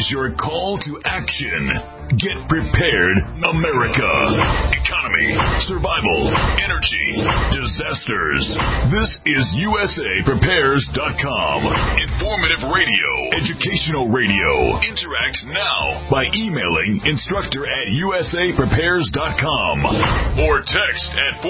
is your call to action. Get prepared, America. Economy, survival, energy, disasters. This is USAPrepares.com. Informative radio, educational radio. Interact now by emailing instructor@USAPrepares.com or text at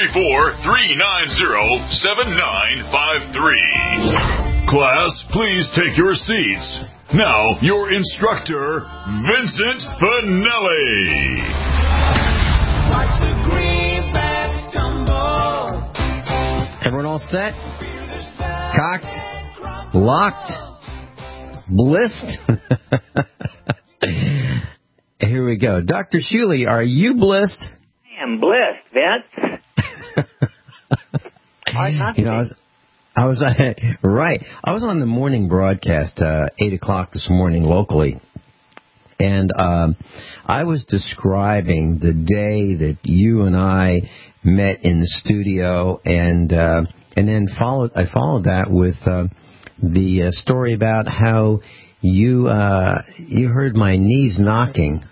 434-390-7953. Class, please take your seats. Now, your instructor, Vincent Finelli. Watch the greenbacks tumble. Everyone all set? Cocked? Locked? Blissed? Here we go. Dr. Shuley, are you blissed? I am blessed, Vince. Hard not to be. I was right. I was on the morning broadcast, 8 o'clock this morning locally, and I was describing the day that you and I met in the studio, and then I followed that with the story about how you heard my knees knocking,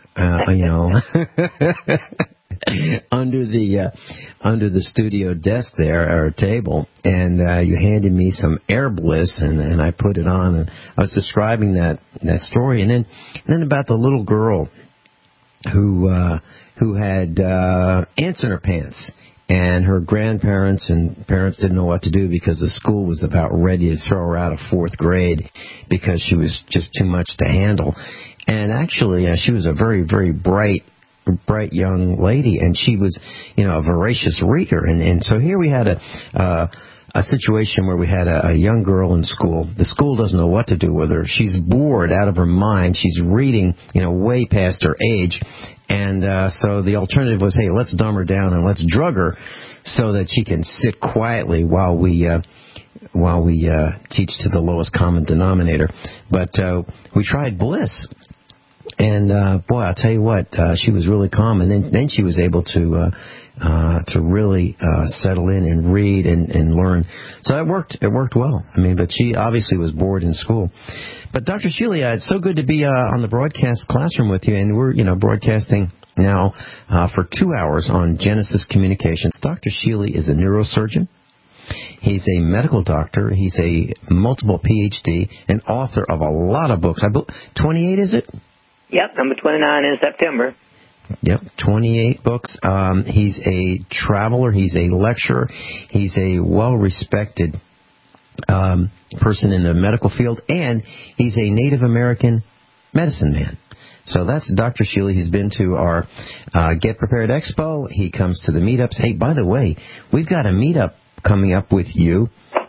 under the studio desk there, or table, and you handed me some Air Bliss, and I put it on, and I was describing that story, and then about the little girl who had ants in her pants, and her grandparents and parents didn't know what to do because the school was about ready to throw her out of fourth grade because she was just too much to handle. And actually, she was a very, very bright young lady, and she was, a voracious reader. And so here we had a situation where we had a young girl in school. The school doesn't know what to do with her. She's bored out of her mind. She's reading, way past her age. And so the alternative was, hey, let's dumb her down and let's drug her so that she can sit quietly while we teach to the lowest common denominator. But we tried Bliss. And boy, I'll tell you what, she was really calm, and then she was able to really settle in and read and learn. So it worked well. But she obviously was bored in school. But Dr. Shuley, it's so good to be on the broadcast classroom with you, and we're broadcasting now for 2 hours on Genesis Communications. Dr. Shuley is a neurosurgeon. He's a medical doctor. He's a multiple PhD, and author of a lot of books. 28, is it? Yep, number 29 in September. Yep, 28 books. He's a traveler. He's a lecturer. He's a well-respected person in the medical field, and he's a Native American medicine man. So that's Dr. Shuley. He's been to our Get Prepared Expo. He comes to the meetups. Hey, by the way, we've got a meetup coming up with you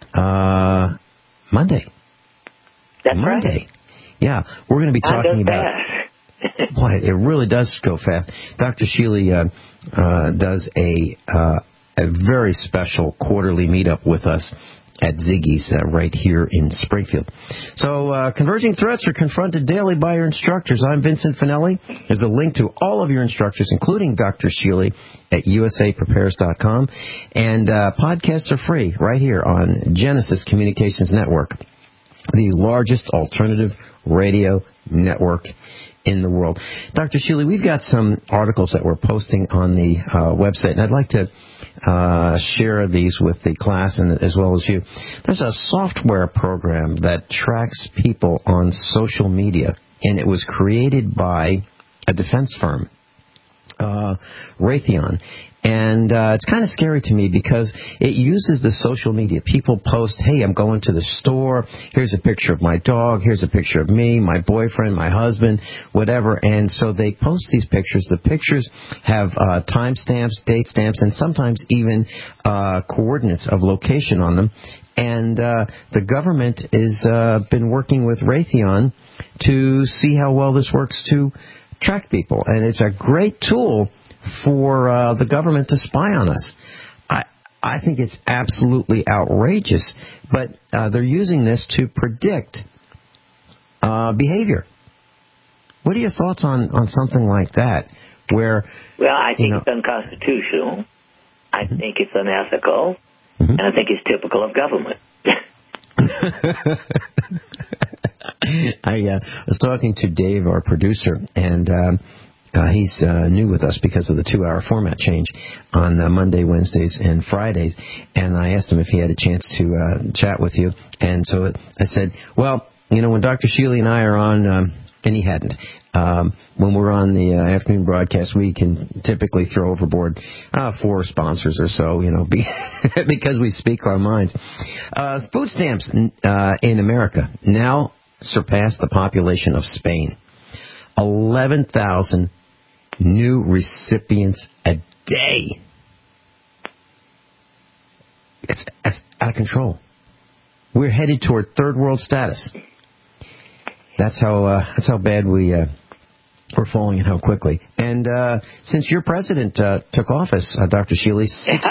Monday. That's Monday. Right. Yeah, we're going to be talking about... Boy, it really does go fast. Dr. Shuley does a very special quarterly meetup with us at Ziggy's right here in Springfield. So converging threats are confronted daily by your instructors. I'm Vincent Finelli. There's a link to all of your instructors, including Dr. Shuley, at USAPrepares.com. And podcasts are free right here on Genesis Communications Network, the largest alternative radio network in the world. Dr. Shuley, we've got some articles that we're posting on the website, and I'd like to share these with the class and as well as you. There's a software program that tracks people on social media, and it was created by a defense firm, Raytheon. And it's kind of scary to me because it uses the social media. People post, hey, I'm going to the store. Here's a picture of my dog. Here's a picture of me, my boyfriend, my husband, whatever. And so they post these pictures. The pictures have timestamps, date stamps, and sometimes even coordinates of location on them. And the government has been working with Raytheon to see how well this works to track people. And it's a great tool for the government to spy on us. I think it's absolutely outrageous, but they're using this to predict behavior. What are your thoughts on something like that? Well, I think it's unconstitutional. I think it's unethical, and I think it's typical of government. I was talking to Dave, our producer, and he's new with us because of the 2-hour format change on Monday, Wednesdays, and Fridays. And I asked him if he had a chance to chat with you. And so I said, well, when Dr. Sheely and I are on, and he hadn't, when we're on the afternoon broadcast, we can typically throw overboard 4 sponsors or so, because we speak our minds. Food stamps in America now surpass the population of Spain. 11,000 new recipients a day. It's out of control. We're headed toward third world status. That's how bad we're falling and how quickly. And since your president took office, Dr. Sheely,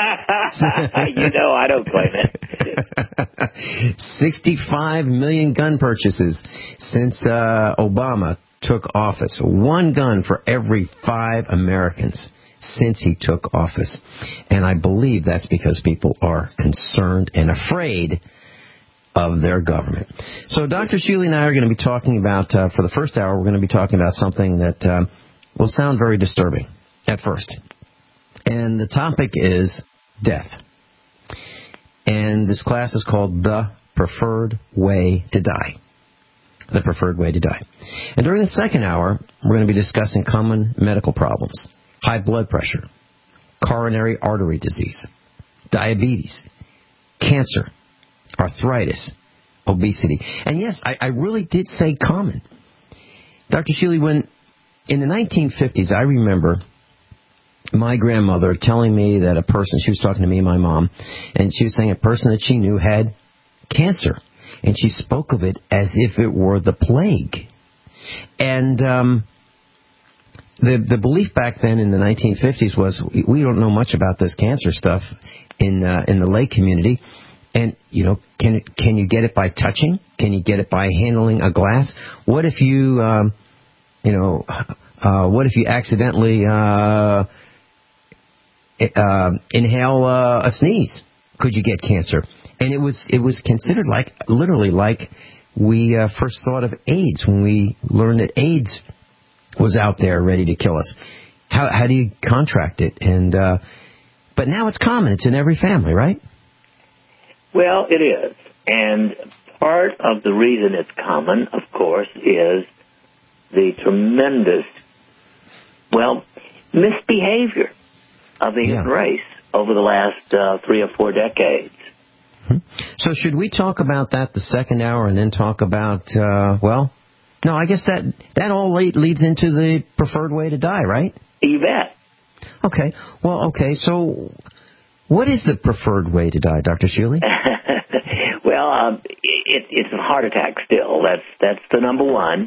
I don't claim it. 65 million gun purchases since Obama took office. 1 gun for every 5 Americans since he took office. And I believe that's because people are concerned and afraid of their government. So Dr. Sheely and I are going to be talking about, for the first hour, we're going to be talking about something that will sound very disturbing at first. And the topic is death. And this class is called The Preferred Way to Die. The Preferred Way to Die. And during the second hour, we're going to be discussing common medical problems: high blood pressure, coronary artery disease, diabetes, cancer, arthritis, obesity. And yes, I really did say common. Dr. Sheely, when in the 1950s, I remember my grandmother telling me that a person, she was talking to me and my mom, and she was saying a person that she knew had cancer. And she spoke of it as if it were the plague. And the belief back then in the 1950s was, we don't know much about this cancer stuff in the lay community. And, can you get it by touching? Can you get it by handling a glass? What if you, what if you accidentally inhale a sneeze? Could you get cancer? And it was considered literally like we first thought of AIDS when we learned that AIDS was out there ready to kill us. How do you contract it? And but now it's common. It's in every family, right? Well, it is. And part of the reason it's common, of course, is the tremendous, misbehavior of the human race over the last 3 or 4 decades. So should we talk about that the second hour and then talk about, no, I guess that all leads into the preferred way to die, right? You bet. Okay. Well, okay. So what is the preferred way to die, Dr. Sheely? It's a heart attack still. That's the number one,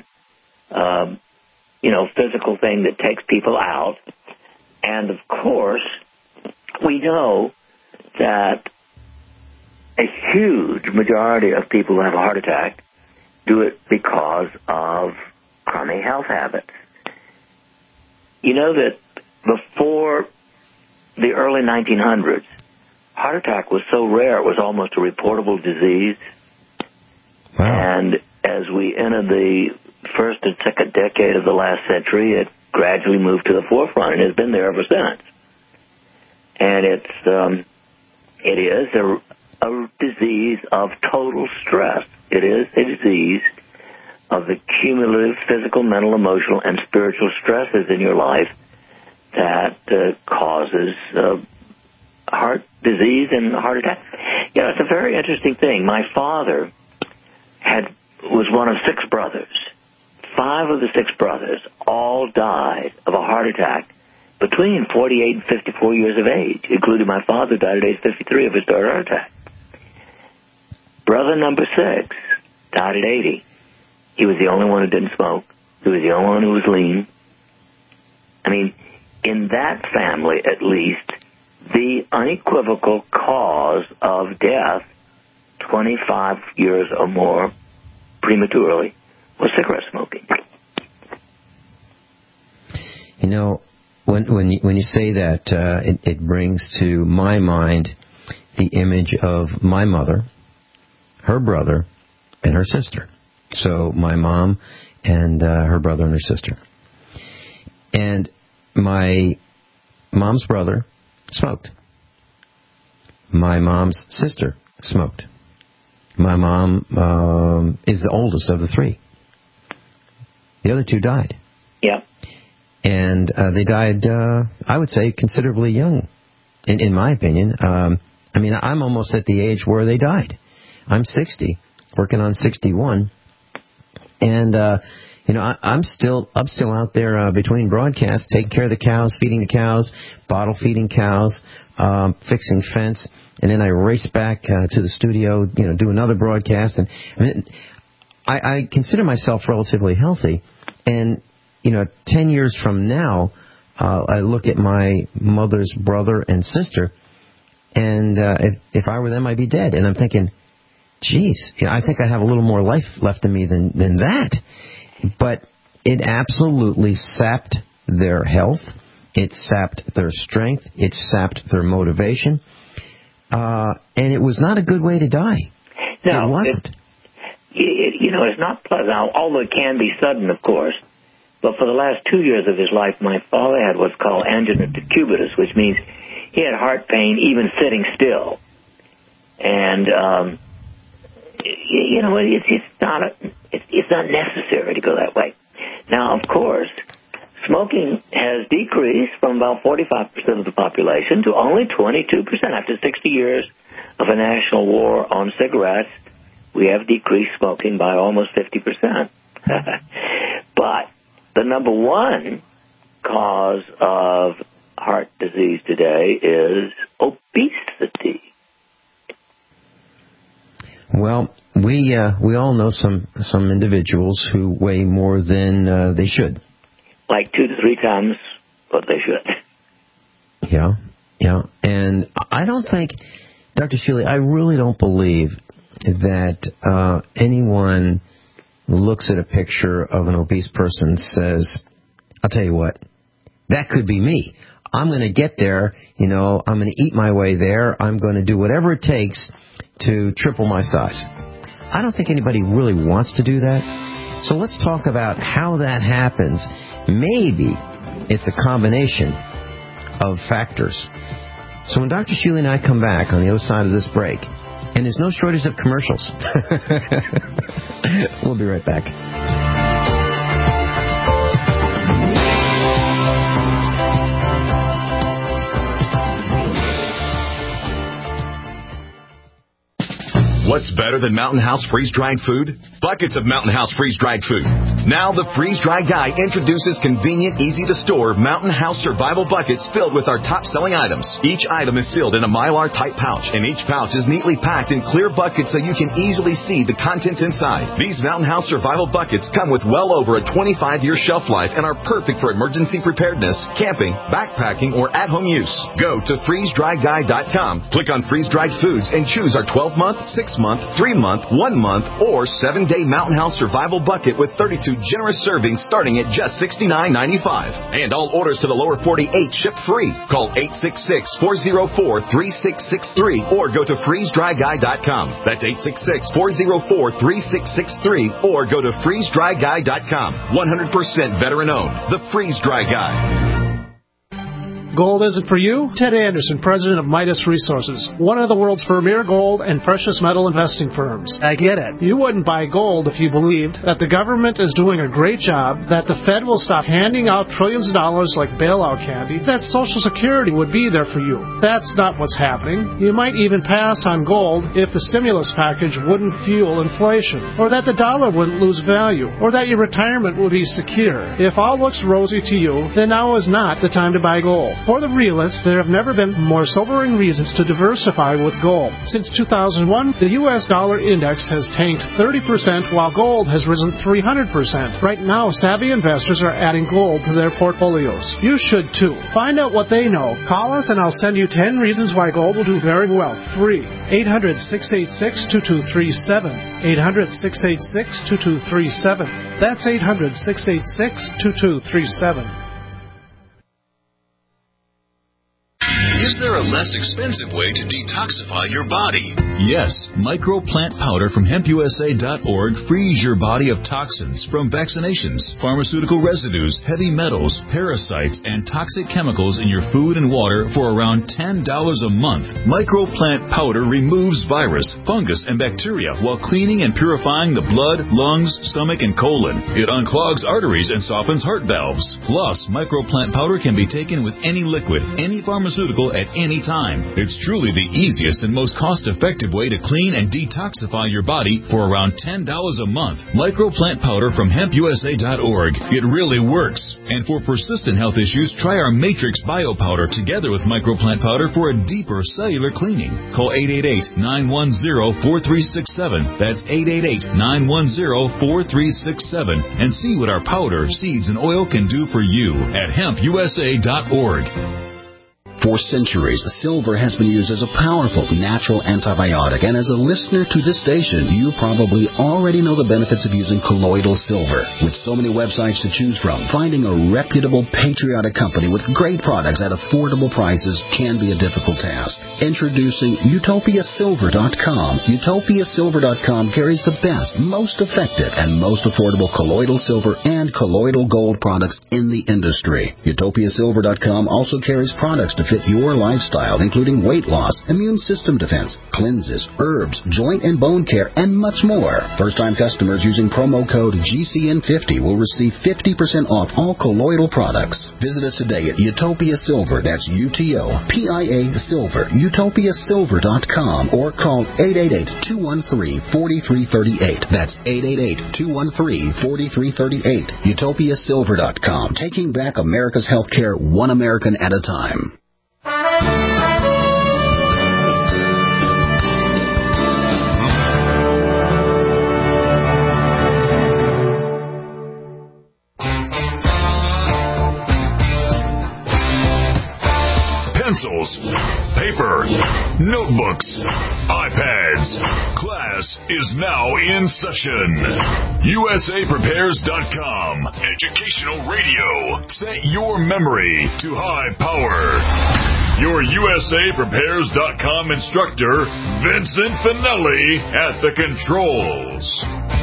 physical thing that takes people out. And, of course, we know that a huge majority of people who have a heart attack do it because of crummy health habits. You know that before the early 1900s, heart attack was so rare it was almost a reportable disease. Wow. And as we enter the first and second decade of the last century, it gradually moved to the forefront and has been there ever since. And it is a disease of total stress. It is a disease of the cumulative physical, mental, emotional, and spiritual stresses in your life that causes heart disease and heart attack. It's a very interesting thing. My father was one of 6 brothers. 5 of the 6 brothers all died of a heart attack between 48 and 54 years of age, including my father, died at age 53 of his heart attack. Brother number 6 died at 80. He was the only one who didn't smoke. He was the only one who was lean. I mean, in that family, at least, the unequivocal cause of death, 25 years or more prematurely, was cigarette smoking. When you say that, it brings to my mind the image of my mother, her brother, and her sister. So my mom and her brother and her sister. And my mom's brother smoked. My mom's sister smoked. My mom is the oldest of the three. The other two died. Yeah. And they died, I would say, considerably young, in my opinion. I mean, I'm almost at the age where they died. I'm 60, working on 61. And, you know, I'm still out there between broadcasts, taking care of the cows, feeding the cows, bottle feeding cows, fixing fence. And then I race back to the studio, you know, do another broadcast. And I mean, I consider myself relatively healthy. And, you know, 10 years from now, I look at my mother's brother and sister, and if I were them, I'd be dead. And I'm thinking, geez, you know, I think I have a little more life left in me than that. But it absolutely sapped their health. It sapped their strength. It sapped their motivation. And it was not a good way to die. No, it wasn't. You know, it's not pleasant, although it can be sudden, of course. But for the last 2 years of his life, my father had what's called angina decubitus, which means he had heart pain even sitting still. And, you know, it's not necessary to go that way. Now, of course, smoking has decreased from about 45% of the population to only 22%. After 60 years of a national war on cigarettes, we have decreased smoking by almost 50%. But the number one cause of heart disease today is obesity. Well, we all know some individuals who weigh more than they should. Like 2 to 3 times what they should. Yeah. And I don't think, Dr. Shealy, I really don't believe that anyone looks at a picture of an obese person and says, I'll tell you what, that could be me. I'm going to get there, you know, I'm going to eat my way there, I'm going to do whatever it takes to triple my size. I don't think anybody really wants to do that. So let's talk about how that happens. Maybe it's a combination of factors. So when Dr. Shealy and I come back on the other side of this break, and there's no shortage of commercials. We'll be right back. What's better than Mountain House freeze-dried food? Buckets of Mountain House freeze-dried food. Now the Freeze-Dry Guy introduces convenient, easy-to-store Mountain House survival buckets filled with our top-selling items. Each item is sealed in a Mylar-type pouch, and each pouch is neatly packed in clear buckets so you can easily see the contents inside. These Mountain House survival buckets come with well over a 25-year shelf life and are perfect for emergency preparedness, camping, backpacking, or at-home use. Go to freezedryguy.com, click on freeze-dried foods, and choose our 12-month, 6-month, 3-month, 1-month, or 7-day Mountain House survival bucket with 32 generous servings starting at just $69.95. And all orders to the lower 48 ship free. Call 866-404-3663 or go to freezedryguy.com. That's 866-404-3663 or go to freezedryguy.com. 100% veteran owned. The Freeze Dry Guy. Gold isn't for you? Ted Anderson, president of Midas Resources, one of the world's premier gold and precious metal investing firms. I get it. You wouldn't buy gold if you believed that the government is doing a great job, that the Fed will stop handing out trillions of dollars like bailout candy, that Social Security would be there for you. That's not what's happening. You might even pass on gold if the stimulus package wouldn't fuel inflation, or that the dollar wouldn't lose value, or that your retirement would be secure. If all looks rosy to you, then now is not the time to buy gold. For the realists, there have never been more sobering reasons to diversify with gold. Since 2001, the U.S. dollar index has tanked 30%, while gold has risen 300%. Right now, savvy investors are adding gold to their portfolios. You should too. Find out what they know. Call us and I'll send you 10 reasons why gold will do very well. Free. 800-686-2237. 800-686-2237. That's 800-686-2237. Is there a less expensive way to detoxify your body? Yes, microplant powder from hempusa.org frees your body of toxins from vaccinations, pharmaceutical residues, heavy metals, parasites, and toxic chemicals in your food and water for around $10 a month. Microplant powder removes virus, fungus, and bacteria while cleaning and purifying the blood, lungs, stomach, and colon. It unclogs arteries and softens heart valves. Plus, microplant powder can be taken with any liquid, any pharmaceutical at any time. It's truly the easiest and most cost-effective way to clean and detoxify your body for around $10 a month. Microplant powder from hempusa.org. It really works. And for persistent health issues, try our Matrix Bio Powder together with microplant powder for a deeper cellular cleaning. Call 888-910-4367. That's 888-910-4367. And see what our powder, seeds, and oil can do for you at hempusa.org. For centuries, silver has been used as a powerful natural antibiotic, and as a listener to this station, you probably already know the benefits of using colloidal silver. With so many websites to choose from, finding a reputable, patriotic company with great products at affordable prices can be a difficult task. Introducing UtopiaSilver.com. UtopiaSilver.com carries the best, most effective, and most affordable colloidal silver and colloidal gold products in the industry. UtopiaSilver.com also carries products to fit your lifestyle, including weight loss, immune system defense, cleanses, herbs, joint and bone care, and much more. First-time customers using promo code GCN50 will receive 50% off all colloidal products. Visit us today at Utopia Silver, that's UTOPIA Silver, UtopiaSilver.com, or call 888-213-4338. That's 888-213-4338. UtopiaSilver.com, taking back America's healthcare one American at a time. Pencils, paper, notebooks, iPads. Class is now in session. USAPrepares.com. Educational radio. Set your memory to high power. Your USAPrepares.com instructor, Vincent Finelli, at the controls.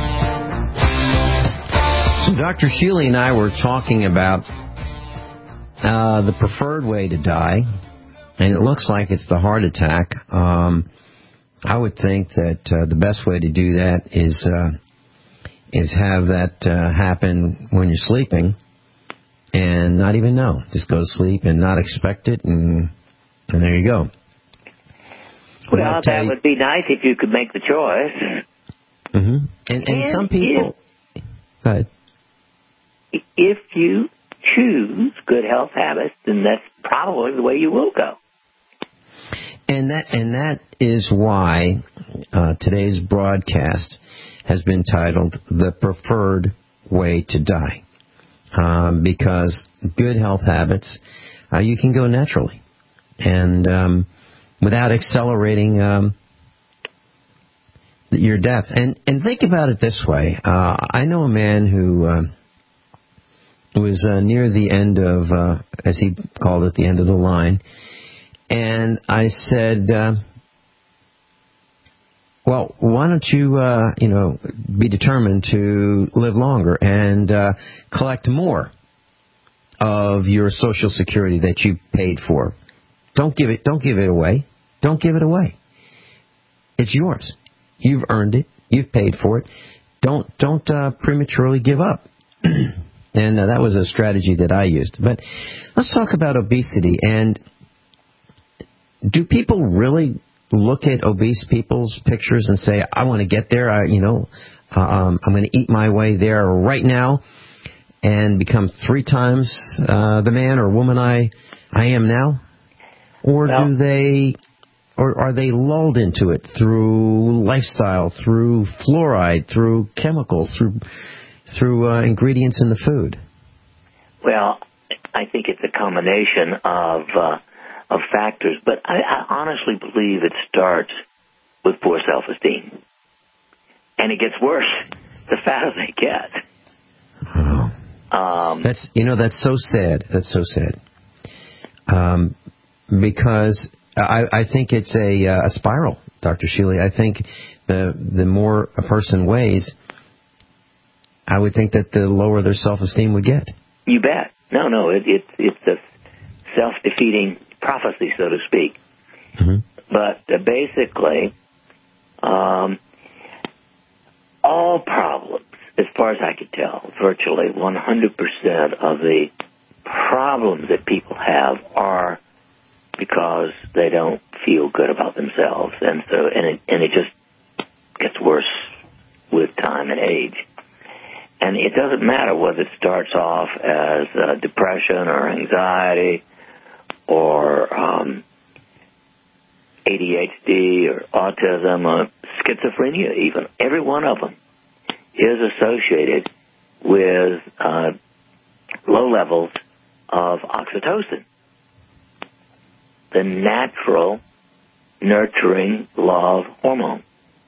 So Dr. Shealy and I were talking about the preferred way to die, and it looks like it's the heart attack. I would think that the best way to do that is have that happen when you're sleeping and not even know. Just go to sleep and not expect it, and there you go. Well, that would be nice if you could make the choice. Mm-hmm. And some people... Go ahead. If you choose good health habits, then that's probably the way you will go. And that is why today's broadcast has been titled "The Preferred Way to Die," because good health habits, you can go naturally, and without accelerating your death. And think about it this way: I know a man who was near the end of, as he called it, the end of the line. And I said, well, why don't you, be determined to live longer and collect more of your Social Security that you paid for? Don't give it away. Don't give it away. It's yours. You've earned it. You've paid for it. Don't prematurely give up. And that was a strategy that I used. But let's talk about obesity. And do people really look at obese people's pictures and say, I want to get there, I'm going to eat my way there right now and become 3 times the man or woman I am now? Or are they lulled into it through lifestyle, through fluoride, through chemicals, through ingredients in the food? Well, I think it's a combination of factors, but I honestly believe it starts with poor self-esteem. And it gets worse the fatter they get. Oh. That's so sad. That's so sad. because I think it's a spiral, Dr. Shealy. I think the more a person weighs, I would think that the lower their self-esteem would get. You bet. No, it's a self-defeating prophecy, so to speak. Mm-hmm. But basically, all problems, as far as I could tell, virtually 100% of the problems that people have are because they don't feel good about themselves, and it just gets worse with time and age. And it doesn't matter whether it starts off as depression or anxiety or ADHD or autism or schizophrenia even. Every one of them is associated with low levels of oxytocin, the natural nurturing love hormone.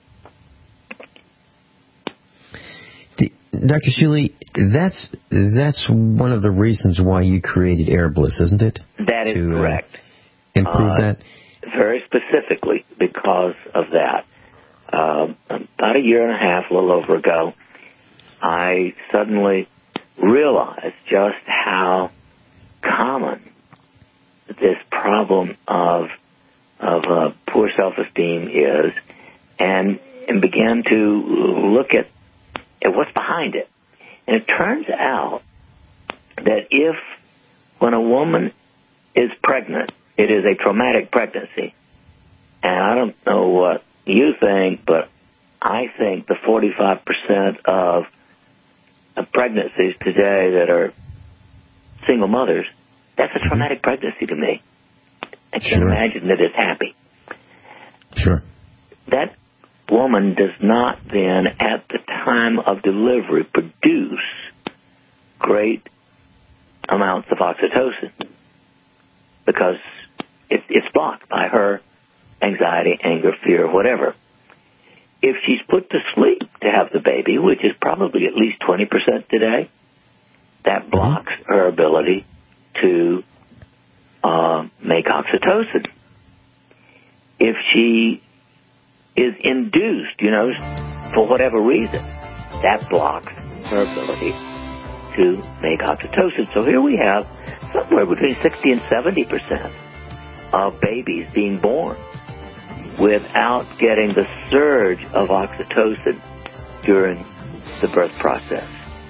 Dr. Shealy, that's one of the reasons why you created Air Bliss, isn't it? That is correct. Improve that? Very specifically because of that. About a year and a half, a little over ago, I suddenly realized just how common this problem of poor self-esteem is, and began to look at what's behind it. And it turns out that when a woman is pregnant, it is a traumatic pregnancy. And I don't know what you think, but I think the 45% of pregnancies today that are single mothers, that's a traumatic pregnancy to me. I can't imagine that it's happy. Sure. That woman does not then, at the time of delivery, produce great amounts of oxytocin because it's blocked by her anxiety, anger, fear, whatever. If she's put to sleep to have the baby, which is probably at least 20% today, that blocks her ability to make oxytocin. If she is induced, for whatever reason, that blocks her ability to make oxytocin. So here we have somewhere between 60 and 70% of babies being born without getting the surge of oxytocin during the birth process.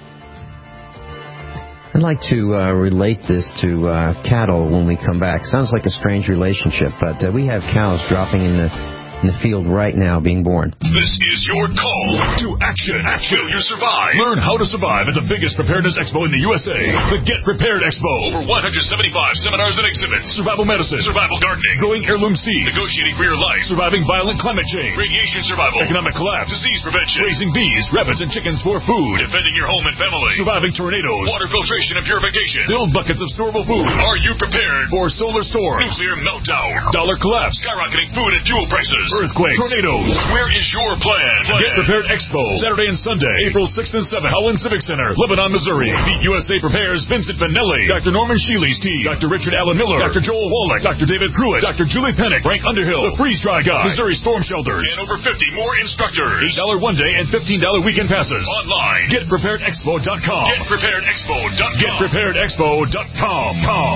I'd like to relate this to cattle when we come back. Sounds like a strange relationship, but we have cows dropping in the field right now being born. This is your call to action. Will you survive? Learn how to survive at the biggest preparedness expo in the USA, the Get Prepared Expo. Over 175 seminars and exhibits. Survival medicine, survival gardening, growing heirloom seeds, negotiating for your life, surviving violent climate change, radiation survival, economic collapse, disease prevention, raising bees, rabbits, and chickens for food, defending your home and family, surviving tornadoes, water filtration and purification, build buckets of storable food. Are you prepared for solar storm, nuclear meltdown, dollar collapse, skyrocketing food and fuel prices, earthquakes, tornadoes? Where is your plan? Get Prepared Expo, Saturday and Sunday, April 6th and 7th, Holland Civic Center, Lebanon, Missouri. Meet USA Prepares Vincent Vanelli, Dr. Norman Shealy's team, Dr. Richard Allen Miller, Dr. Joel Wallach, Dr. David Pruitt, Dr. Julie Pennick, Frank Underhill, the Freeze Dry Guy, Missouri Storm Shelters, and over 50 more instructors. $8 one day and $15 weekend passes. Online, GetPreparedExpo.com. GetPreparedExpo.com. GetPreparedExpo.com.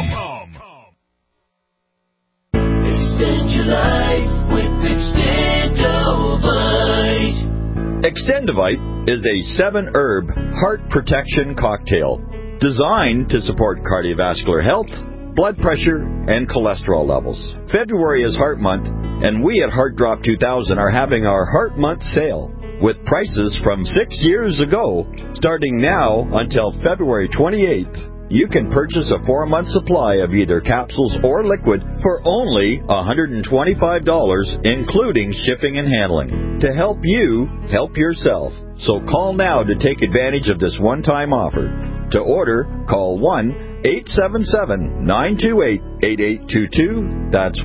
Extend your life with Extendovite. Extendovite is a 7-herb heart protection cocktail designed to support cardiovascular health, blood pressure, and cholesterol levels. February is Heart Month, and we at Heart Drop 2000 are having our Heart Month sale with prices from 6 years ago, starting now until February 28th. You can purchase a 4-month supply of either capsules or liquid for only $125, including shipping and handling, to help you help yourself. So call now to take advantage of this one-time offer. To order, call 1-877-928-8822. That's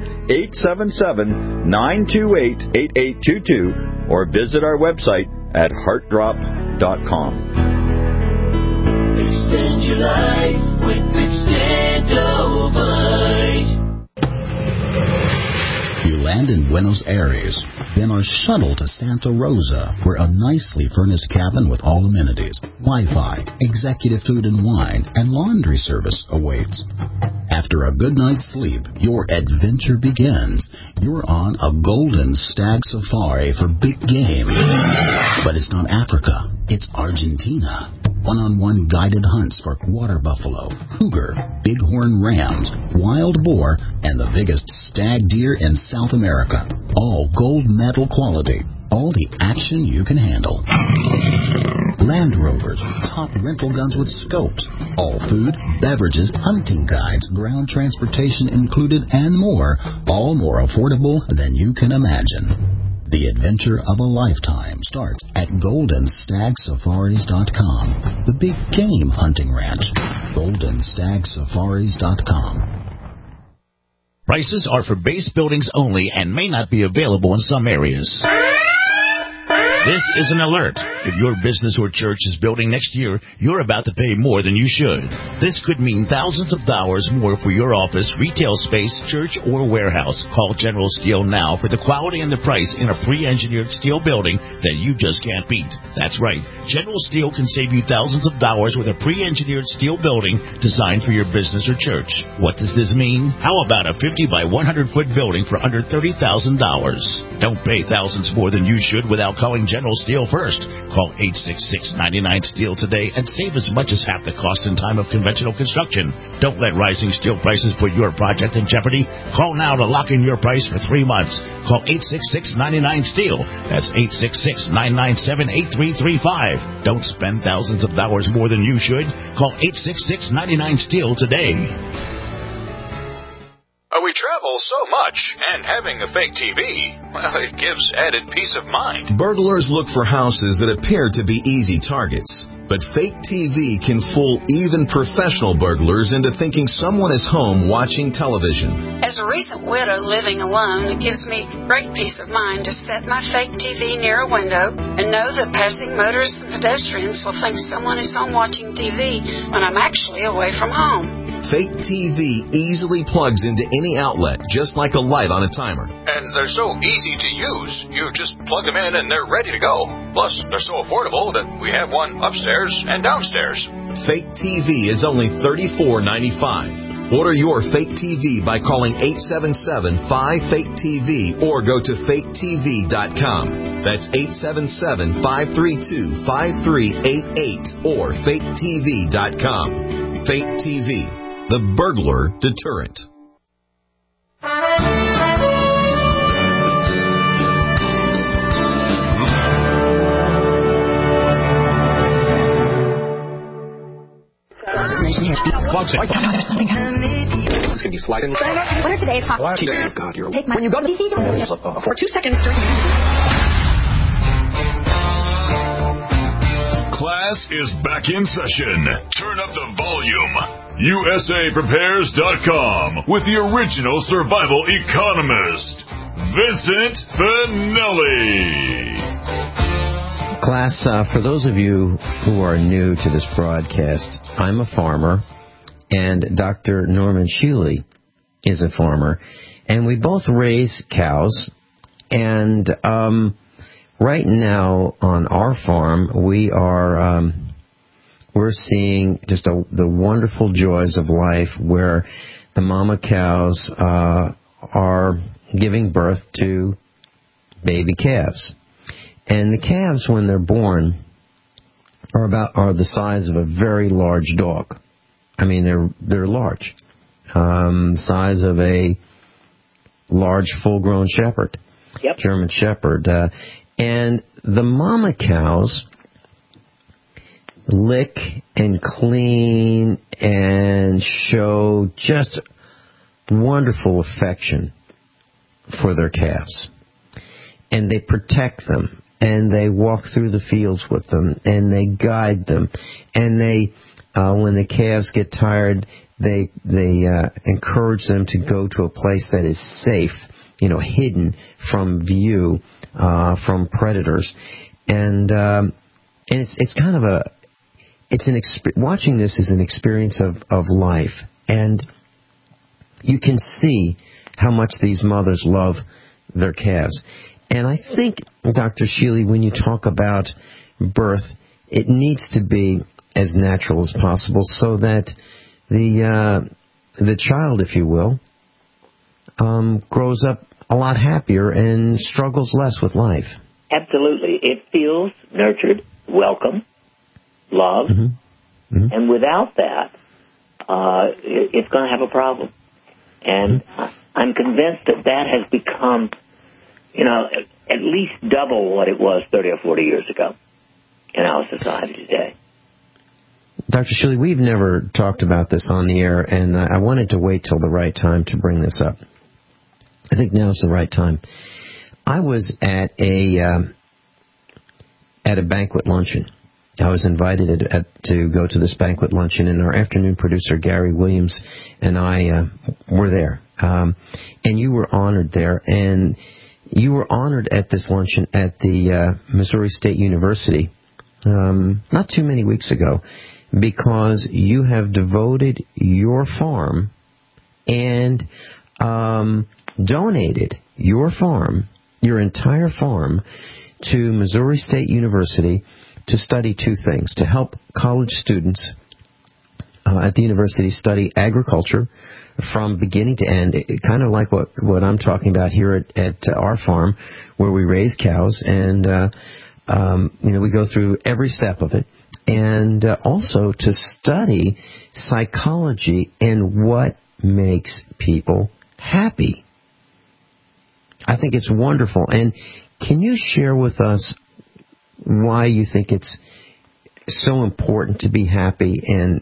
1-877-928-8822. Or visit our website at heartdrop.com. Extend your life with Extendovite. land in Buenos Aires, then are shuttled to Santa Rosa, where a nicely furnished cabin with all amenities, Wi-Fi, executive food and wine, and laundry service awaits. After a good night's sleep, your adventure begins. You're on a golden stag safari for big game. But it's not Africa, it's Argentina. One-on-one guided hunts for water buffalo, cougar, bighorn rams, wild boar, and the biggest stag deer in South America. All gold medal quality. All the action you can handle. Land Rovers, top rental guns with scopes. All food, beverages, hunting guides, ground transportation included, and more. All more affordable than you can imagine. The adventure of a lifetime starts at GoldenStagSafaris.com. The big game hunting ranch. GoldenStagSafaris.com. Prices are for base buildings only and may not be available in some areas. This is an alert. If your business or church is building next year, you're about to pay more than you should. This could mean thousands of dollars more for your office, retail space, church, or warehouse. Call General Steel now for the quality and the price in a pre-engineered steel building that you just can't beat. That's right. General Steel can save you thousands of dollars with a pre-engineered steel building designed for your business or church. What does this mean? How about a 50 by 100 foot building for under $30,000? Don't pay thousands more than you should without calling General Steel first. Call 866-99-STEEL today and save as much as half the cost in time of conventional construction. Don't let rising steel prices put your project in jeopardy. Call now to lock in your price for 3 months. Call 866-99-STEEL. That's 866-997-8335. Don't spend thousands of dollars more than you should. Call 866-99-STEEL today. We travel so much, and having a fake TV, well, it gives added peace of mind. Burglars look for houses that appear to be easy targets. But fake TV can fool even professional burglars into thinking someone is home watching television. As a recent widow living alone, it gives me great peace of mind to set my fake TV near a window and know that passing motorists and pedestrians will think someone is home watching TV when I'm actually away from home. Fake TV easily plugs into any outlet, just like a light on a timer. And they're so easy to use. You just plug them in and they're ready to go. Plus, they're so affordable that we have one upstairs and downstairs. Fake TV is only $34.95. Order your fake TV by calling 877-5FAKE-TV or go to faketv.com. That's 877-532-5388 or faketv.com. Fake TV, the burglar deterrent. This could be sliding. What are today's hot? Oh, God, you're take my when you go to the for 2 seconds during Class is back in session. Turn up the volume. USAPrepares.com with the original survival economist, Vincent Finelli. Class, for those of you who are new to this broadcast, I'm a farmer, and Dr. Norman Shealy is a farmer, and we both raise cows, and right now on our farm we are we're seeing just the wonderful joys of life where the mama cows are giving birth to baby calves. And the calves, when they're born, are the size of a very large dog. I mean, they're large, size of a large full-grown shepherd, yep. German shepherd. And the mama cows lick and clean and show just wonderful affection for their calves. And they protect them. And they walk through the fields with them, and they guide them, and they, when the calves get tired, they encourage them to go to a place that is safe, hidden from view, from predators, and it's kind of watching this is an experience of life, and you can see how much these mothers love their calves. And I think, Dr. Sheely, when you talk about birth, it needs to be as natural as possible so that the child, if you will, grows up a lot happier and struggles less with life. Absolutely. It feels nurtured, welcome, loved, and without that, it's going to have a problem. And I'm convinced that has become, at least double what it was 30 or 40 years ago in our society today. Dr. Sheely, we've never talked about this on the air, and I wanted to wait till the right time to bring this up. I think now's the right time. I was at a banquet luncheon. I was invited to go to this banquet luncheon, and our afternoon producer, Gary Williams, and I were there. And you were honored there, and you were honored at this luncheon at the Missouri State University not too many weeks ago, because you have devoted your farm and donated your farm, your entire farm, to Missouri State University to study two things: to help college students at the university study agriculture from beginning to end, kind of like what I'm talking about here at our farm, where we raise cows, and we go through every step of it, and also to study psychology and what makes people happy. I think it's wonderful. And can you share with us why you think it's so important to be happy and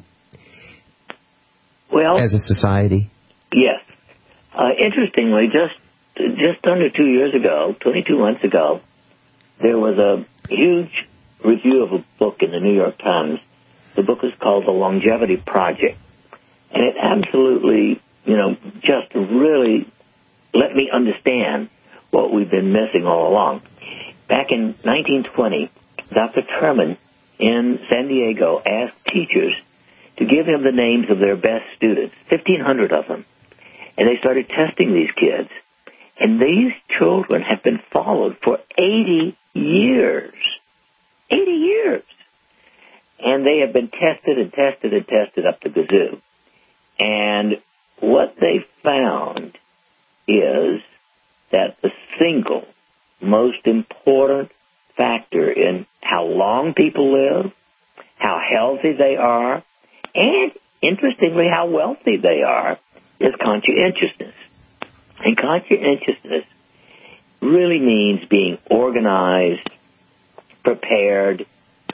as a society? Yes. Interestingly, just under 2 years ago, 22 months ago, there was a huge review of a book in the New York Times. The book is called The Longevity Project. And it absolutely, just really let me understand what we've been missing all along. Back in 1920, Dr. Terman in San Diego asked teachers to give him the names of their best students, 1,500 of them. And they started testing these kids. And these children have been followed for 80 years. 80 years. And they have been tested and tested and tested up the gazoo. And what they found is that the single most important factor in how long people live, how healthy they are, and, interestingly, how wealthy they are, is conscientiousness. And conscientiousness really means being organized, prepared.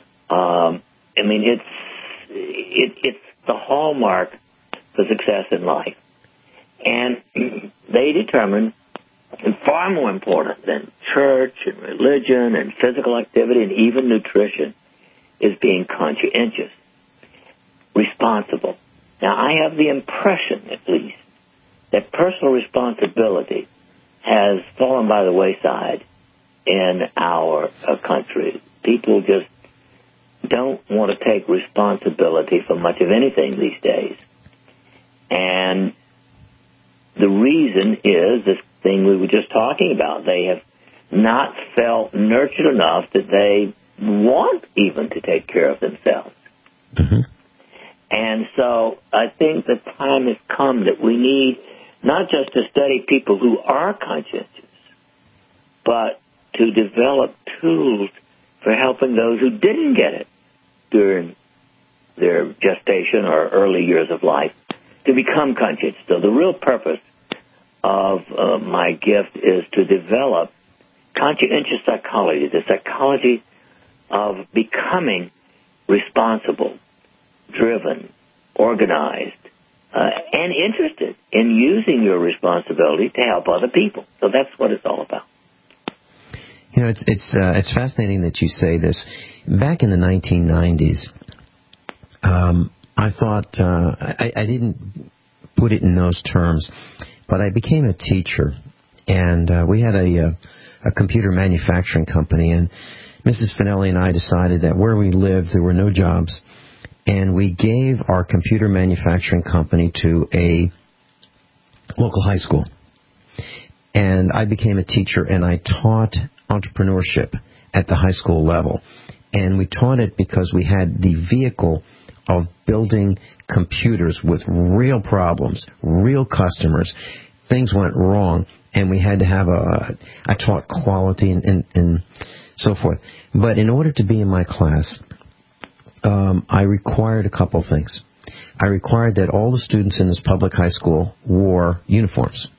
It's the hallmark for success in life. And they determined, and far more important than church and religion and physical activity and even nutrition, is being conscientious, responsible. Now, I have the impression, at least, that personal responsibility has fallen by the wayside in our country. People just don't want to take responsibility for much of anything these days. And the reason is this thing we were just talking about. They have not felt nurtured enough that they want even to take care of themselves. Mm-hmm. And so I think the time has come that we need not just to study people who are conscientious, but to develop tools for helping those who didn't get it during their gestation or early years of life to become conscientious. So the real purpose of my gift is to develop conscientious psychology, the psychology of becoming responsible, driven, organized, and interested in using your responsibility to help other people. So that's what it's all about. It's fascinating that you say this. Back in the 1990s, I thought I didn't put it in those terms, but I became a teacher, and we had a computer manufacturing company, and Mrs. Finelli and I decided that where we lived there were no jobs, and we gave our computer manufacturing company to a local high school. And I became a teacher, and I taught entrepreneurship at the high school level. And we taught it because we had the vehicle of building computers with real problems, real customers. Things went wrong, and we had to have I taught quality and so forth. But in order to be in my class, I required a couple things. I required that all the students in this public high school wore uniforms.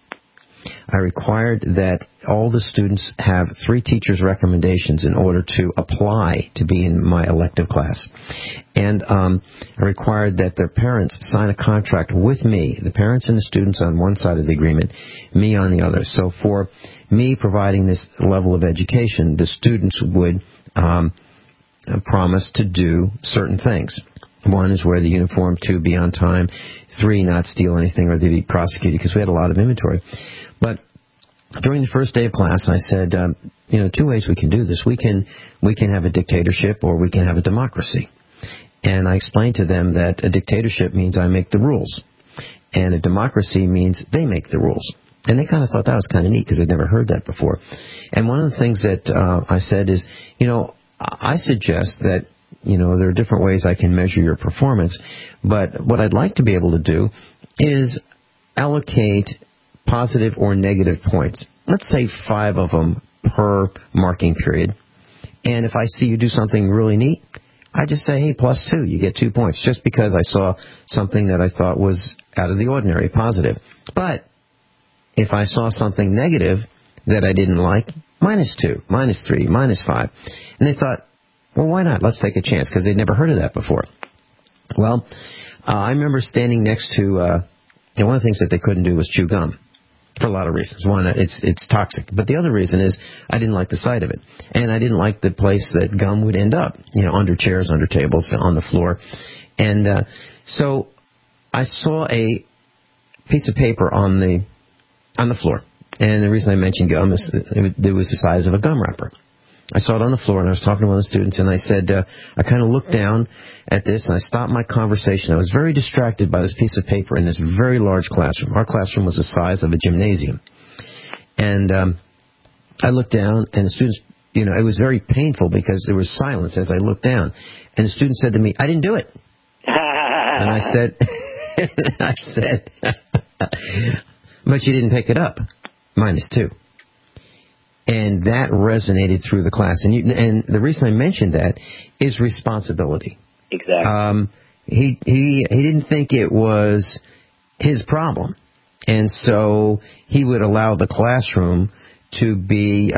I required that all the students have 3 teachers' recommendations in order to apply to be in my elective class. And I required that their parents sign a contract with me, the parents and the students on one side of the agreement, me on the other. So for me providing this level of education, the students would promise to do certain things. 1 is wear the uniform, 2, be on time, 3, not steal anything or they'd be prosecuted, because we had a lot of inventory. But during the first day of class, I said, 2 ways we can do this. We can have a dictatorship, or we can have a democracy. And I explained to them that a dictatorship means I make the rules, and a democracy means they make the rules. And they kind of thought that was kind of neat, because they'd never heard that before. And one of the things that I said is, I suggest that there are different ways I can measure your performance, but what I'd like to be able to do is allocate positive or negative points. Let's say 5 of them per marking period. And if I see you do something really neat, I just say, hey, +2, you get 2 points, just because I saw something that I thought was out of the ordinary, positive. But if I saw something negative that I didn't like, -2, -3, -5. And they thought, well, why not? Let's take a chance, because they'd never heard of that before. Well, I remember standing next to, one of the things that they couldn't do was chew gum, for a lot of reasons. 1, it's toxic. But the other reason is I didn't like the sight of it. And I didn't like the place that gum would end up, under chairs, under tables, on the floor. And so I saw a piece of paper on the floor. And the reason I mentioned gum is it was the size of a gum wrapper. I saw it on the floor, and I was talking to one of the students, and I said, I kind of looked down at this, and I stopped my conversation. I was very distracted by this piece of paper in this very large classroom. Our classroom was the size of a gymnasium. And I looked down, and the students, it was very painful, because there was silence as I looked down. And the student said to me, I didn't do it. And I said, but you didn't pick it up. -2. And that resonated through the class. And the reason I mentioned that is responsibility. Exactly. He didn't think it was his problem. And so he would allow the classroom to be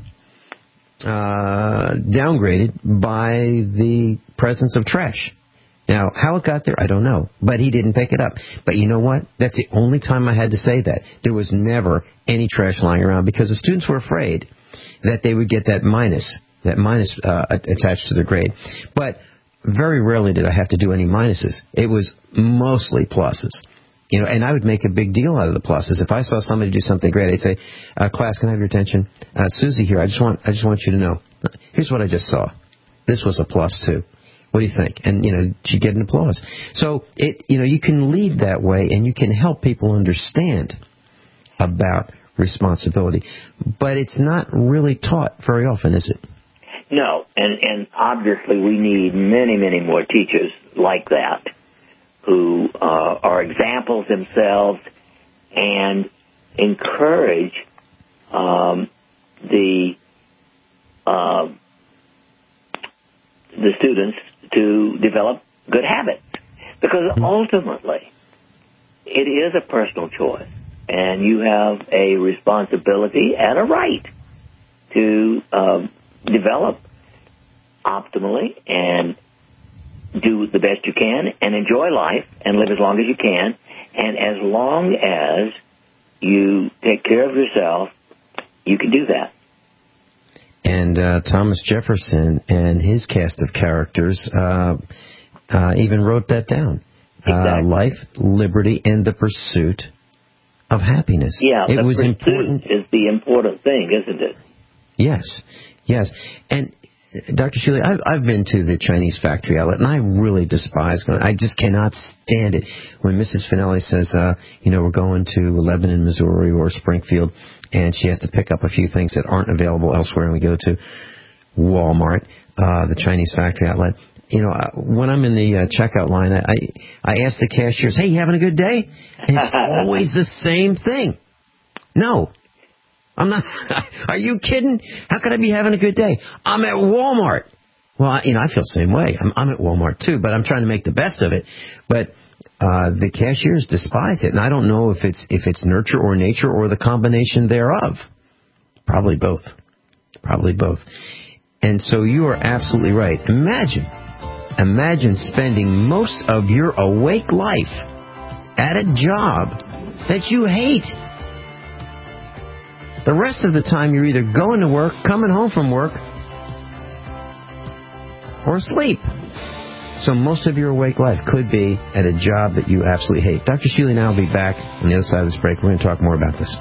downgraded by the presence of trash. Now, how it got there, I don't know. But he didn't pick it up. But you know what? That's the only time I had to say that. There was never any trash lying around, because the students were afraid that they would get that minus attached to their grade. But very rarely did I have to do any minuses. It was mostly pluses. And I would make a big deal out of the pluses. If I saw somebody do something great, I'd say, class, can I have your attention? Susie here, I just want you to know, here's what I just saw. This was a +2. What do you think? And, she'd get an applause. So, you can lead that way, and you can help people understand about responsibility. But it's not really taught very often, is it? No, and obviously we need many, many more teachers like that, who are examples themselves and encourage the students to develop good habits. Because ultimately, it is a personal choice, and you have a responsibility and a right to develop optimally and do the best you can and enjoy life and live as long as you can. And as long as you take care of yourself, you can do that. And Thomas Jefferson and his cast of characters even wrote that down. Exactly. Life, liberty, and the pursuit of happiness. Yeah, it the was pursuit important. Is the important thing, isn't it? Yes. And Dr. Shealy, I've been to the Chinese factory outlet, and I really despise going. I just cannot stand it when Mrs. Finelli says, we're going to Lebanon, Missouri, or Springfield, and she has to pick up a few things that aren't available elsewhere, and we go to Walmart, the Chinese factory outlet. When I'm in the checkout line, I ask the cashiers, hey, you having a good day? And it's always the same thing. No. I'm not. Are you kidding? How could I be having a good day? I'm at Walmart. Well, I feel the same way. I'm at Walmart too, but I'm trying to make the best of it. But the cashiers despise it, and I don't know if it's nurture or nature or the combination thereof. Probably both. And so you are absolutely right. Imagine spending most of your awake life at a job that you hate. The rest of the time, you're either going to work, coming home from work, or asleep. So most of your awake life could be at a job that you absolutely hate. Dr. Shealy and I will be back on the other side of this break. We're going to talk more about this.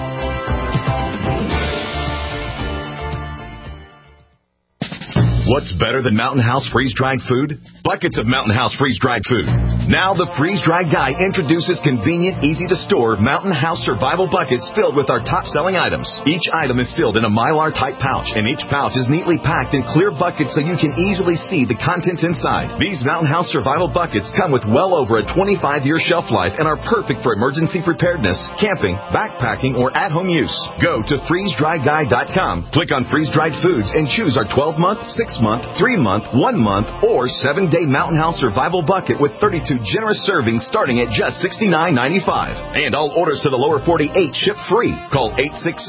What's better than Mountain House freeze-dried food? Buckets of Mountain House freeze-dried food. Now the freeze-dried guy introduces convenient, easy-to-store Mountain House survival buckets filled with our top-selling items. Each item is sealed in a Mylar-type pouch, and each pouch is neatly packed in clear buckets so you can easily see the contents inside. These Mountain House survival buckets come with well over a 25-year shelf life and are perfect for emergency preparedness, camping, backpacking, or at-home use. Go to freezedryguy.com, click on freeze-dried foods, and choose our 12-month, 6-month, 3-month, 1-month, or 7-day Mountain House survival bucket with 32 generous servings starting at just $69.95. And all orders to the lower 48 ship free. Call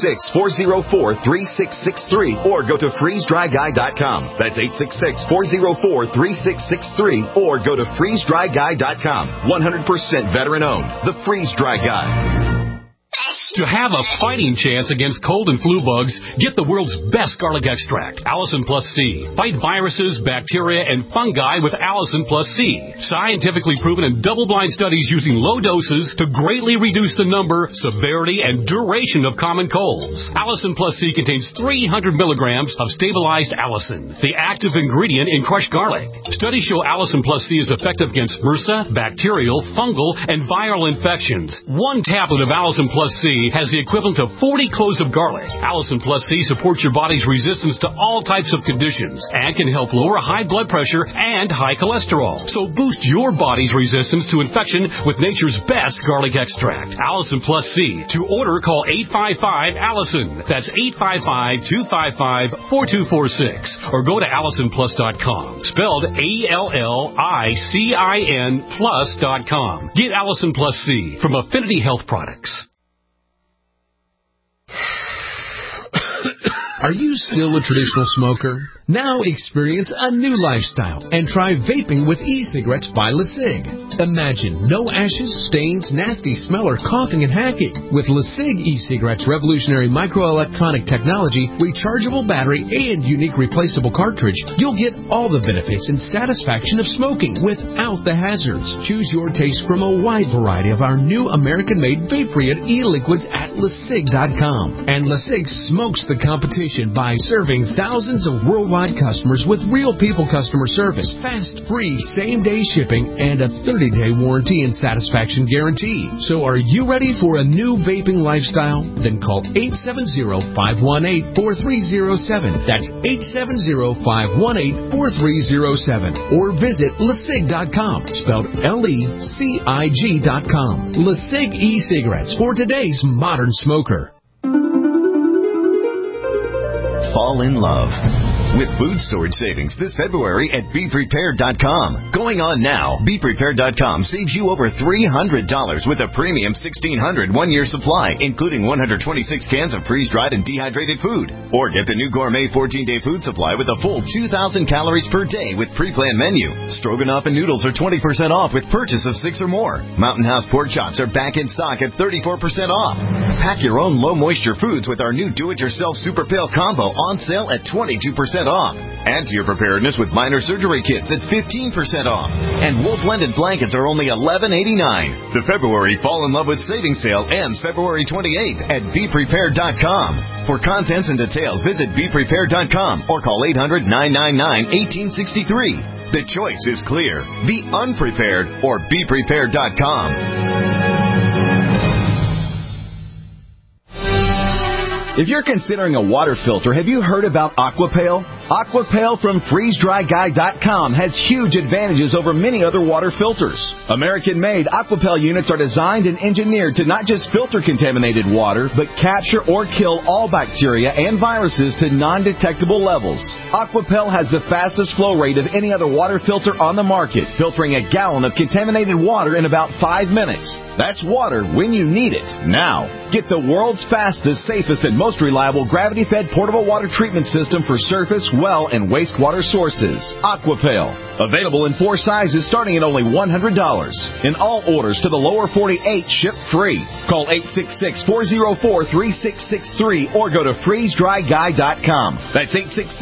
866-404-3663 or go to freezedryguy.com. That's 866-404-3663 or go to freezedryguy.com. 100% veteran owned. The Freeze Dry Guy. To have a fighting chance against cold and flu bugs, get the world's best garlic extract, Allison Plus C. Fight viruses, bacteria, and fungi with Allison Plus C. Scientifically proven in double-blind studies using low doses to greatly reduce the number, severity, and duration of common colds. Allison Plus C contains 300 milligrams of stabilized allicin, the active ingredient in crushed garlic. Studies show Allison Plus C is effective against MRSA, bacterial, fungal, and viral infections. One tablet of Allison Plus C has the equivalent of 40 cloves of garlic. Allison Plus C supports your body's resistance to all types of conditions and can help lower high blood pressure and high cholesterol. So boost your body's resistance to infection with nature's best garlic extract, Allison Plus C. To order, call 855-ALLISON. That's 855-255-4246. Or go to AllisonPlus.com. Spelled ALLICIN plus.com. Get Allison Plus C from Affinity Health Products. Are you still a traditional smoker? Now experience a new lifestyle and try vaping with e-cigarettes by LeSig. Imagine no ashes, stains, nasty smell, or coughing and hacking. With LeSig e-cigarettes' revolutionary microelectronic technology, rechargeable battery, and unique replaceable cartridge, you'll get all the benefits and satisfaction of smoking without the hazards. Choose your taste from a wide variety of our new American-made vape-free e-liquids at LeSig.com. And LeSig smokes the competition by serving thousands of worldwide customers with real people customer service, fast, free, same-day shipping, and a 30-day warranty and satisfaction guarantee. So are you ready for a new vaping lifestyle? Then call 870-518-4307. That's 870-518-4307. Or visit LeSig.com, spelled LECIG.com. LeSig e-cigarettes for today's modern smoker. Fall in love with food storage savings this February at BePrepared.com. Going on now, BePrepared.com saves you over $300 with a premium 1,600 one-year supply, including 126 cans of freeze-dried and dehydrated food. Or get the new gourmet 14-day food supply with a full 2,000 calories per day with pre-planned menu. Stroganoff and noodles are 20% off with purchase of 6 or more. Mountain House pork chops are back in stock at 34% off. Pack your own low-moisture foods with our new do-it-yourself Super Pale Combo on sale at 22% off. Add to your preparedness with minor surgery kits at 15% off. And wool blended blankets are only $11.89. The February Fall in Love with Savings Sale ends February 28th at BePrepared.com. For contents and details, visit BePrepared.com or call 800-999-1863. The choice is clear. Be unprepared or BePrepared.com. If you're considering a water filter, have you heard about Aquapale? Aquapale from FreezeDryGuy.com has huge advantages over many other water filters. American-made Aquapale units are designed and engineered to not just filter contaminated water, but capture or kill all bacteria and viruses to non-detectable levels. Aquapale has the fastest flow rate of any other water filter on the market, filtering a gallon of contaminated water in about 5 minutes. That's water when you need it. Now, get the world's fastest, safest, and most reliable gravity-fed portable water treatment system for surface, well, and wastewater sources. Aquapale. Available in 4 sizes starting at only $100. And all orders to the lower 48 ship free. Call 866-404-3663 or go to freezedryguy.com. That's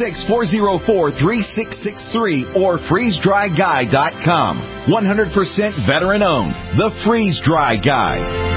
866-404-3663 or freezedryguy.com. 100% veteran owned. The Freeze Dry Guy.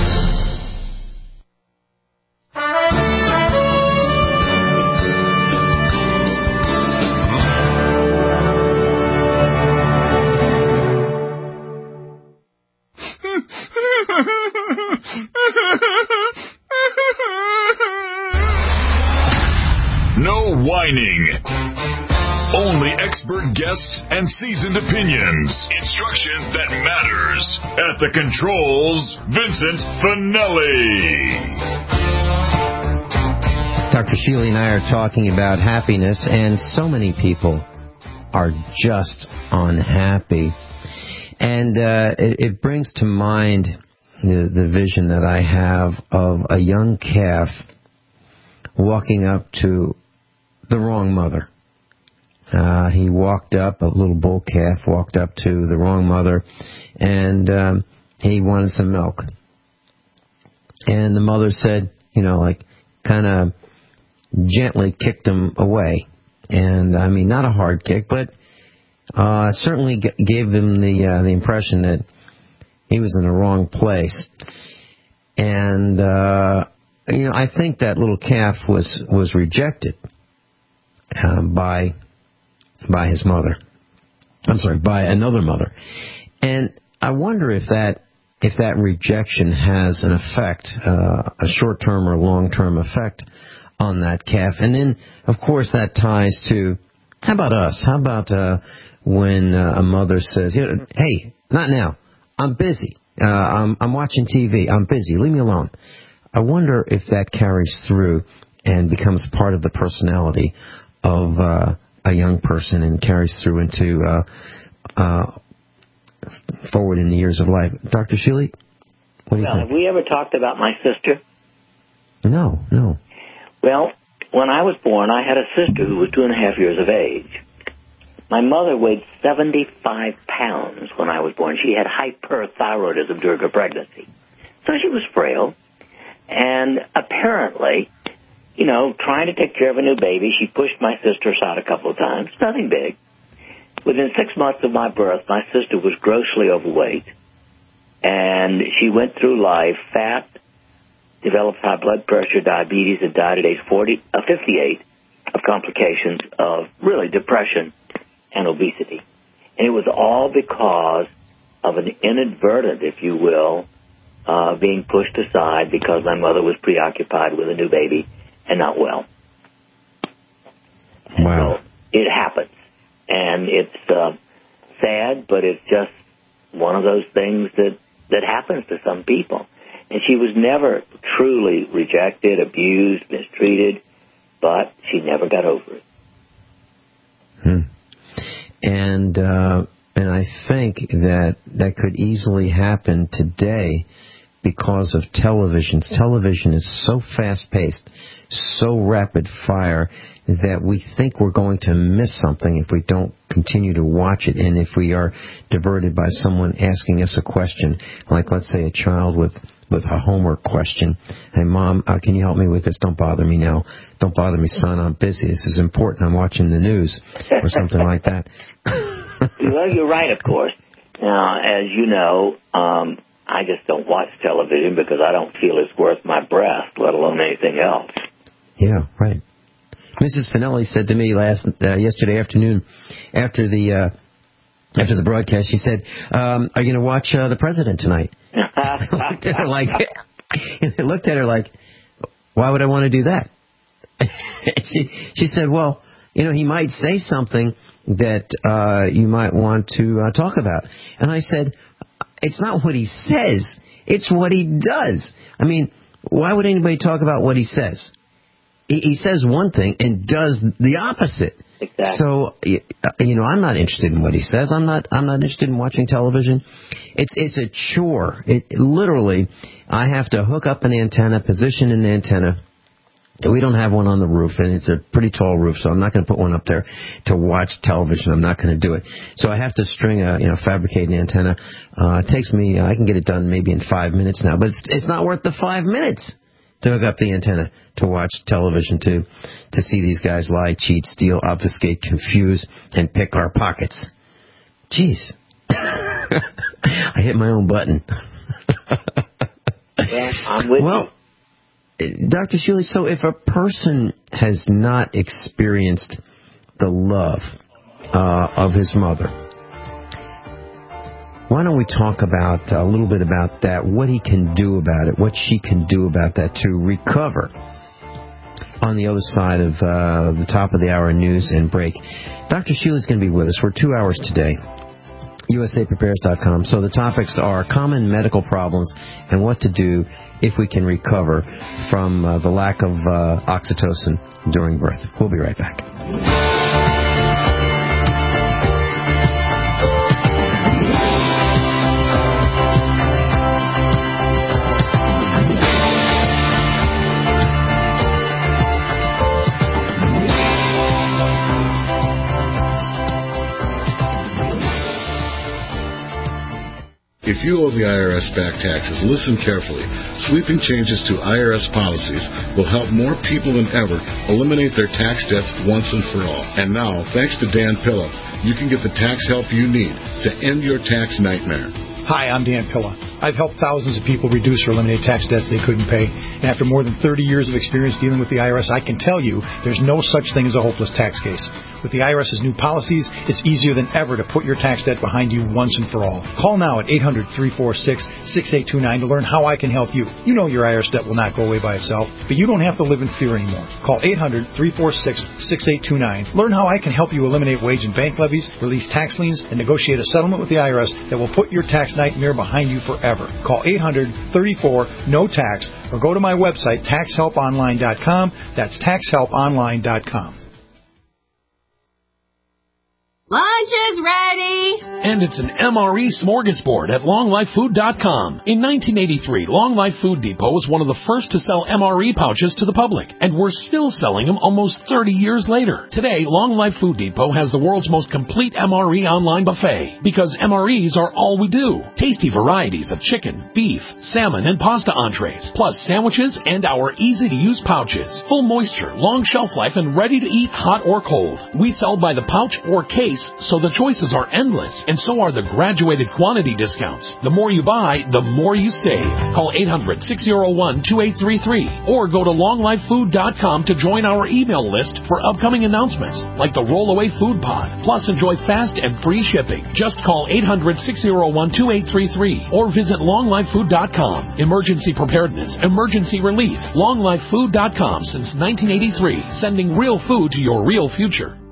No whining. Only expert guests and seasoned opinions. Instruction that matters. At the controls, Vincent Finelli. Dr. Sheely and I are talking about happiness, and so many people are just unhappy. And it brings to mind the vision that I have of a young calf walking up to the wrong mother. He walked up, a little bull calf walked up to the wrong mother, and he wanted some milk. And the mother said, kind of gently kicked him away. And, I mean, not a hard kick, but certainly gave him the impression that he was in the wrong place. And, I think that little calf was rejected by his mother. I'm sorry, by another mother. And I wonder if that rejection has an effect, a short-term or long-term effect on that calf. And then, of course, that ties to, how about us? How about when a mother says, hey, not now. I'm busy. I'm watching TV. I'm busy. Leave me alone. I wonder if that carries through and becomes part of the personality of a young person and carries through into forward in the years of life. Dr. Sheely, what do you think? Have we ever talked about my sister? No. Well, when I was born, I had a sister who was 2.5 years of age. My mother weighed 75 pounds when I was born. She had hyperthyroidism during her pregnancy. So she was frail. And apparently, trying to take care of a new baby, she pushed my sister aside a couple of times. Nothing big. Within 6 months of my birth, my sister was grossly overweight. And she went through life fat, developed high blood pressure, diabetes, and died at age 58 of complications of really depression and obesity. And it was all because of an inadvertent, if you will, being pushed aside because my mother was preoccupied with a new baby and not well. Wow. So it happens. And it's sad, but it's just one of those things that happens to some people. And she was never truly rejected, abused, mistreated, but she never got over it. And I think that could easily happen today because of television. Television is so fast-paced, so rapid-fire, that we think we're going to miss something if we don't continue to watch it, and if we are diverted by someone asking us a question, like, let's say, a child with a homework question. Hey, Mom, can you help me with this? Don't bother me now. Don't bother me, son. I'm busy. This is important. I'm watching the news, or something like that. Well, you're right, of course. Now, as you know, I just don't watch television because I don't feel it's worth my breath, let alone anything else. Yeah, right. Mrs. Finelli said to me yesterday afternoon, after the broadcast, she said, "Are you going to watch The President tonight?" I looked at her like, why would I want to do that? She said, well, he might say something that you might want to talk about. And I said, it's not what he says, it's what he does. I mean, why would anybody talk about what he says? He says one thing and does the opposite. Exactly. So, I'm not interested in what he says. I'm not interested in watching television. It's a chore. Literally, I have to hook up an antenna, position an antenna. We don't have one on the roof, and it's a pretty tall roof, so I'm not going to put one up there to watch television. I'm not going to do it. So I have to string fabricate an antenna. It takes me, I can get it done maybe in 5 minutes now, but it's not worth the 5 minutes to hook up the antenna to watch television, to see these guys lie, cheat, steal, obfuscate, confuse, and pick our pockets. Jeez. I hit my own button. Well, I'm with you. Dr. Shealy, so if a person has not experienced the love of his mother, why don't we talk about a little bit about that, what he can do about it, what she can do about that to recover on the other side of the top of the hour news and break. Dr. Shealy's going to be with us for 2 hours today. USAPrepares.com. So the topics are common medical problems and what to do if we can recover from the lack of oxytocin during birth. We'll be right back. If you owe the IRS back taxes, listen carefully. Sweeping changes to IRS policies will help more people than ever eliminate their tax debts once and for all. And now, thanks to Dan Pilla, you can get the tax help you need to end your tax nightmare. Hi, I'm Dan Pilla. I've helped thousands of people reduce or eliminate tax debts they couldn't pay. And after more than 30 years of experience dealing with the IRS, I can tell you there's no such thing as a hopeless tax case. With the IRS's new policies, it's easier than ever to put your tax debt behind you once and for all. Call now at 800-346-6829 to learn how I can help you. You know your IRS debt will not go away by itself, but you don't have to live in fear anymore. Call 800-346-6829. Learn how I can help you eliminate wage and bank levies, release tax liens, and negotiate a settlement with the IRS that will put your tax nightmare behind you forever. Call 800-34-NO-TAX or go to my website, taxhelponline.com. That's taxhelponline.com. Lunch is ready! And it's an MRE smorgasbord at LongLifeFood.com. In 1983, Long Life Food Depot was one of the first to sell MRE pouches to the public, and we're still selling them almost 30 years later. Today, Long Life Food Depot has the world's most complete MRE online buffet, because MREs are all we do. Tasty varieties of chicken, beef, salmon, and pasta entrees, plus sandwiches and our easy-to-use pouches. Full moisture, long shelf life, and ready to eat hot or cold. We sell by the pouch or case, so the choices are endless, and so are the graduated quantity discounts. The more you buy, the more you save. Call 800-601-2833 or go to longlifefood.com to join our email list for upcoming announcements like the Rollaway Food Pod. Plus, enjoy fast and free shipping. Just call 800-601-2833 or visit longlifefood.com. Emergency preparedness, emergency relief. Longlifefood.com since 1983, sending real food to your real future.